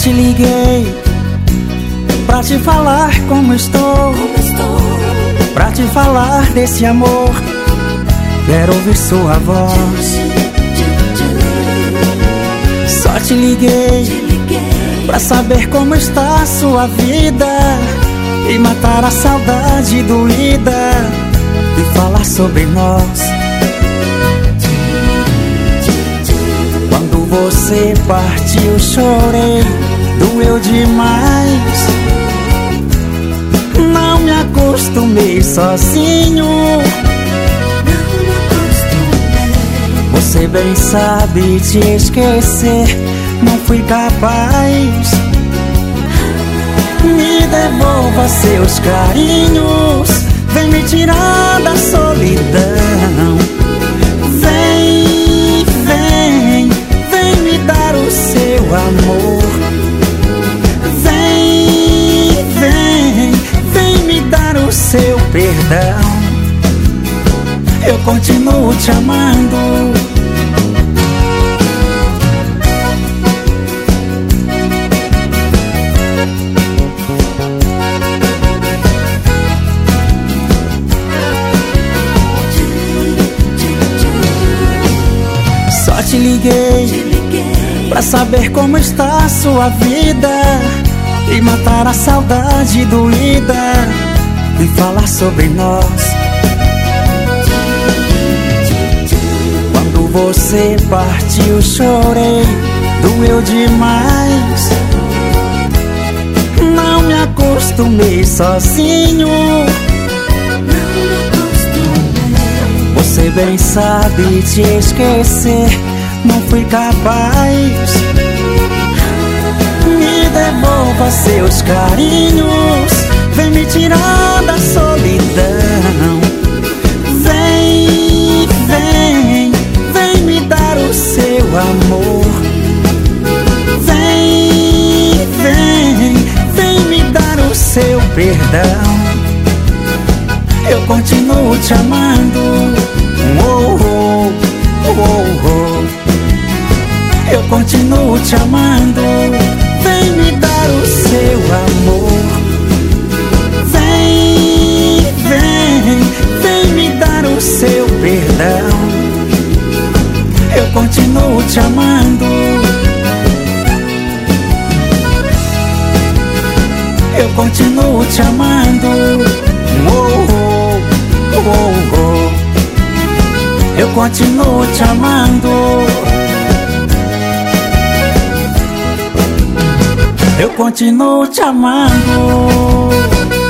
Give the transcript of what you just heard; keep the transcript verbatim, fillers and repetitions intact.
te liguei pra te falar como estou, pra te falar desse amor. Quero ouvir sua voz. Só te liguei pra saber como está a sua vida e matar a saudade doída e falar sobre nós. Quando você partiu chorei, doeu demais. Não me acostumei sozinho. Você bem sabe te esquecer, não fui capaz. Me devolva seus carinhos, vem me tirar da solidão. Vem, vem, vem me dar o seu amor. Vem, vem, vem me dar o seu perdão. Eu continuo te amando. Só te liguei pra saber como está a sua vida e matar a saudade doída e falar sobre nós. Quando você partiu chorei, doeu demais. Não me acostumei sozinho. Você bem sabe te esquecer, não fui capaz. Me devolva seus carinhos, vem me tirar da solidão. Vem, vem, vem me dar o seu amor. Vem, vem, vem me dar o seu perdão. Eu continuo te amando. Oh, oh, oh, oh. Eu continuo te amando. Vem me dar o seu amor. Vem, vem, vem me dar o seu perdão. Eu continuo te amando. Eu continuo te amando. Oh, oh, oh, oh. Eu continuo te amando. Eu continuo te amando.